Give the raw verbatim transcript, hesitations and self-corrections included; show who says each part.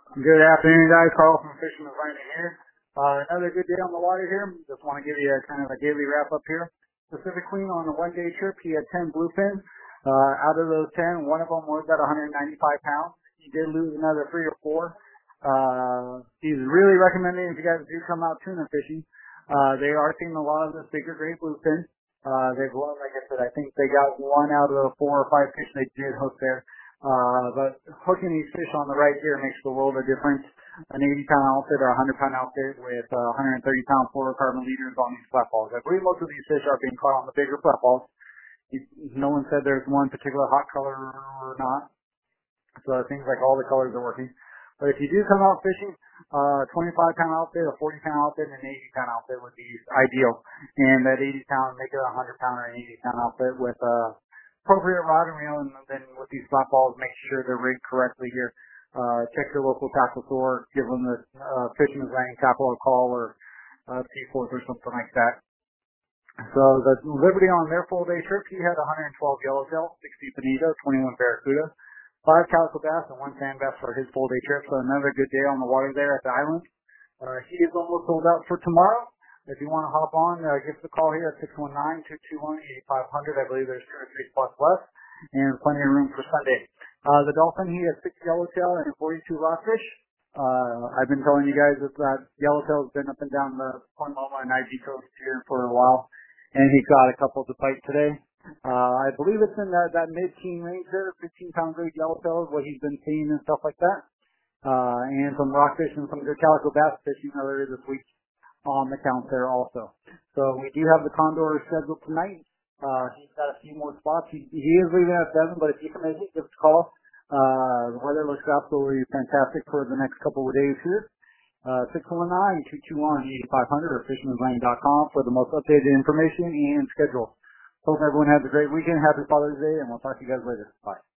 Speaker 1: Good afternoon, guys. Carl from Fisherman's Landing here. Uh, another good day on the water here. Just want to give you a kind of a daily wrap up here. Pacific Queen on a one day trip, he had ten bluefins. Uh, out of those ten, one of them was at one hundred ninety-five pounds. He did lose another three or four. Uh, he's really recommending if you guys do come out tuna fishing. Uh, they are seeing a lot of this bigger great bluefin. Uh, they've won, like I said, I think they got one out of the four or five fish they did hook there. Uh, but hooking these fish on the right here makes the world of difference. An eighty pound outfit or a one hundred pound outfit with uh, one hundred thirty pound fluorocarbon leaders on these flatballs. I believe most of these fish are being caught on the bigger flatballs. No one said there's one particular hot color or not. So it seems like all the colors are working. But if you do come out fishing, uh, twenty-five pound outfit, a forty pound outfit, and an eighty pound outfit would be ideal. And that eighty pound, make it a one hundred pound or an eighty pound outfit with uh, appropriate rod and reel, and then with these flat balls, make sure they're rigged correctly here. Uh, check your local tackle store, give them the uh, Fisherman's Landing tackle a call or uh, Seaforth or something like that. So the Liberty on their full day trip, he had one hundred twelve yellowtail, sixty bonito, twenty-one barracuda, five calico bass, and one sand bass for his full day trip. So another good day on the water there at the island. Uh, he is almost sold out for tomorrow. If you want to hop on, uh, give us a call here at six one nine, two two one, eight five zero zero. I believe there's two or three spots left and plenty of room for Sunday. Uh, the Dolphin, he has six yellowtail and forty-two rockfish. Uh, I've been telling you guys that, that yellowtail's been up and down the Point Loma and I G coast here for a while, and he got a couple to bite today. Uh, I believe it's in that, that mid-teen range there, fifteen pound grade yellowtail is what he's been seeing and stuff like that. Uh, and some rockfish and some good calico bass fishing earlier this week on the count there also. So we do have the Condor scheduled tonight. Uh, he's got a few more spots. He, he is leaving at seven, but if you can make it, give us a call. Uh, the weather looks absolutely fantastic for the next couple of days here. Uh, six one nine, two two one, eight five zero zero or fisherman's landing dot com for the most updated information and schedule. Hope everyone has a great weekend. Happy Father's Day, and we'll talk to you guys later. Bye.